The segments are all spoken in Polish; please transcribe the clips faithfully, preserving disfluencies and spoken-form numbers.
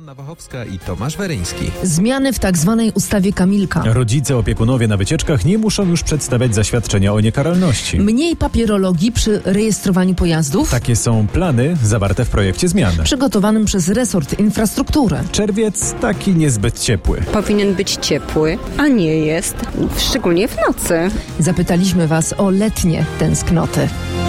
Anna Wachowska i Tomasz Weryński. Zmiany w tak zwanej ustawie Kamilka. Rodzice, opiekunowie na wycieczkach nie muszą już przedstawiać zaświadczenia o niekaralności. Mniej papierologii przy rejestrowaniu pojazdów. Takie są plany zawarte w projekcie zmian. Przygotowanym przez resort infrastruktury. Czerwiec taki niezbyt ciepły. Powinien być ciepły, a nie jest, szczególnie w nocy. Zapytaliśmy Was o letnie tęsknoty.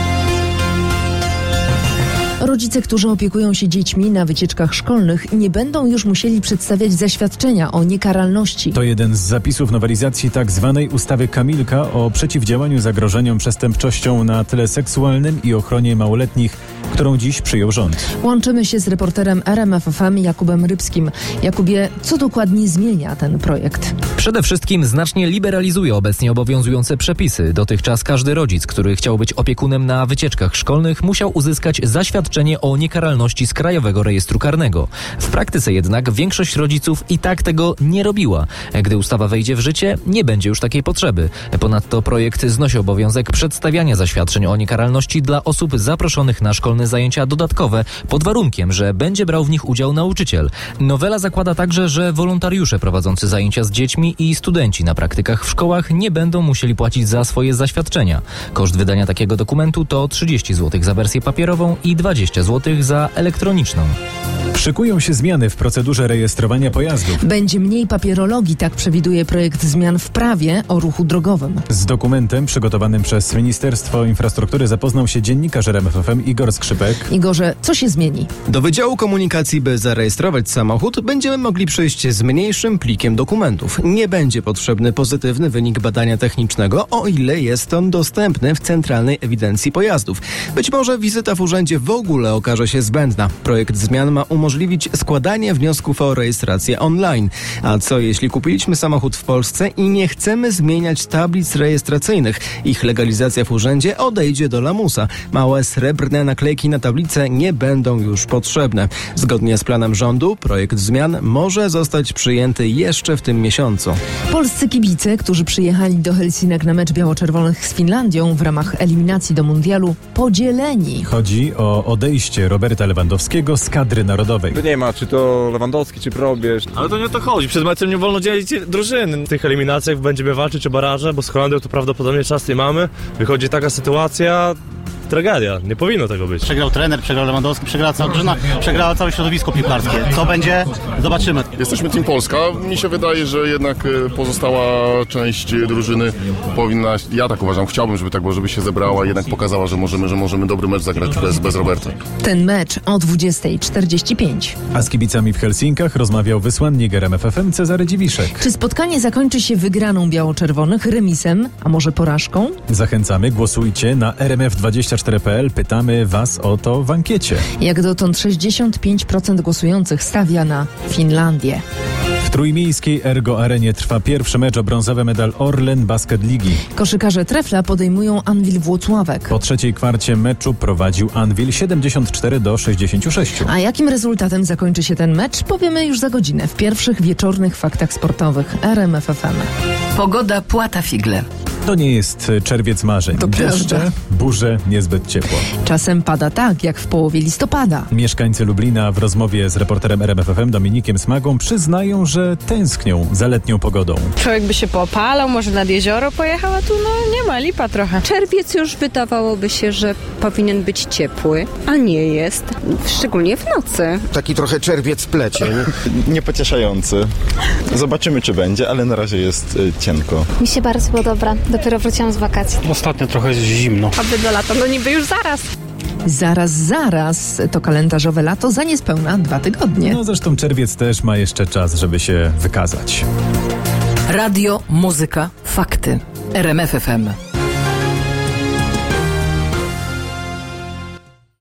Rodzice, którzy opiekują się dziećmi na wycieczkach szkolnych, nie będą już musieli przedstawiać zaświadczenia o niekaralności. To jeden z zapisów nowelizacji tak zwanej ustawy Kamilka o przeciwdziałaniu zagrożeniom przestępczością na tle seksualnym i ochronie małoletnich, którą dziś przyjął rząd. Łączymy się z reporterem R M F F M Jakubem Rybskim. Jakubie, co dokładnie zmienia ten projekt? Przede wszystkim znacznie liberalizuje obecnie obowiązujące przepisy. Dotychczas każdy rodzic, który chciał być opiekunem na wycieczkach szkolnych, musiał uzyskać zaświadczenie o niekaralności z Krajowego Rejestru Karnego. W praktyce jednak większość rodziców i tak tego nie robiła. Gdy ustawa wejdzie w życie, nie będzie już takiej potrzeby. Ponadto projekt znosi obowiązek przedstawiania zaświadczeń o niekaralności dla osób zaproszonych na szkolne zajęcia dodatkowe, pod warunkiem, że będzie brał w nich udział nauczyciel. Nowela zakłada także, że wolontariusze prowadzący zajęcia z dziećmi i studenci na praktykach w szkołach nie będą musieli płacić za swoje zaświadczenia. Koszt wydania takiego dokumentu to trzydzieści złotych za wersję papierową i dwadzieścia złotych za elektroniczną. Szykują się zmiany w procedurze rejestrowania pojazdów. Będzie mniej papierologii, tak przewiduje projekt zmian w prawie o ruchu drogowym. Z dokumentem przygotowanym przez Ministerstwo Infrastruktury zapoznał się dziennikarz R M F F M Igor Skrzypek. Igorze, co się zmieni? Do Wydziału Komunikacji, by zarejestrować samochód, będziemy mogli przyjść z mniejszym plikiem dokumentów. Nie będzie potrzebny pozytywny wynik badania technicznego, o ile jest on dostępny w Centralnej Ewidencji Pojazdów. Być może wizyta w urzędzie w ogóle okaże się zbędna. Projekt zmian ma umożliwić składanie wniosków o rejestrację online. A co jeśli kupiliśmy samochód w Polsce i nie chcemy zmieniać tablic rejestracyjnych? Ich legalizacja w urzędzie odejdzie do lamusa. Małe srebrne naklejki na tablice nie będą już potrzebne. Zgodnie z planem rządu projekt zmian może zostać przyjęty jeszcze w tym miesiącu. Polscy kibice, którzy przyjechali do Helsinek na mecz biało-czerwonych z Finlandią w ramach eliminacji do mundialu, podzieleni. Chodzi o odejście Roberta Lewandowskiego z kadry narodowej. Nie ma, czy to Lewandowski, czy Probierz. Ale to nie o to chodzi. Przed meczem nie wolno dzielić drużyny. W tych eliminacjach będziemy walczyć o baraże, bo z Holandią to prawdopodobnie czas nie mamy. Wychodzi taka sytuacja... Tragedia. Nie powinno tego być. Przegrał trener, przegrał Lewandowski, przegrała cała drużyna, przegrała całe środowisko piłkarskie. Co będzie? Zobaczymy. Jesteśmy Team Polska. Mi się wydaje, że jednak pozostała część drużyny powinna, ja tak uważam, chciałbym, żeby tak było, żeby się zebrała i jednak pokazała, że możemy, że możemy dobry mecz zagrać bez, bez Roberta. Ten mecz o dwudziesta czterdzieści pięć. A z kibicami w Helsinkach rozmawiał wysłannik R M F F M Cezary Dziwiszek. Czy spotkanie zakończy się wygraną biało-czerwonych, remisem, a może porażką? Zachęcamy, głosujcie na R M F dwadzieścia cztery kropka p l. Pytamy Was o to w ankiecie. Jak dotąd sześćdziesiąt pięć procent głosujących stawia na Finlandię. W trójmiejskiej Ergo Arenie trwa pierwszy mecz o brązowy medal Orlen Basket Ligi. Koszykarze Trefla podejmują Anwil Włocławek. Po trzeciej kwarcie meczu prowadził Anwil siedemdziesiąt cztery do sześćdziesięciu sześciu. A jakim rezultatem zakończy się ten mecz, powiemy już za godzinę w pierwszych wieczornych faktach sportowych R M F F M. Pogoda płata figle. To nie jest czerwiec marzeń. To Deszcze, prawda. burze, niezbyt ciepło. Czasem pada tak, jak w połowie listopada. Mieszkańcy Lublina w rozmowie z reporterem R M F F M Dominikiem Smagą przyznają, że tęsknią za letnią pogodą. Człowiek by się popalał, może nad jezioro pojechał, a tu no nie ma, lipa trochę. Czerwiec już wydawałoby się, że powinien być ciepły, a nie jest, szczególnie w nocy. Taki trochę czerwiec plecień. Niepocieszający. Zobaczymy, czy będzie, ale na razie jest y, cienko. Mi się bardzo było dobra. Dopiero wróciłam z wakacji. Ostatnio trochę jest zimno. Aby do lata, no niby już zaraz. Zaraz, zaraz. To kalendarzowe lato za niespełna dwa tygodnie. No zresztą czerwiec też ma jeszcze czas, żeby się wykazać. Radio, muzyka, fakty. R M F F M.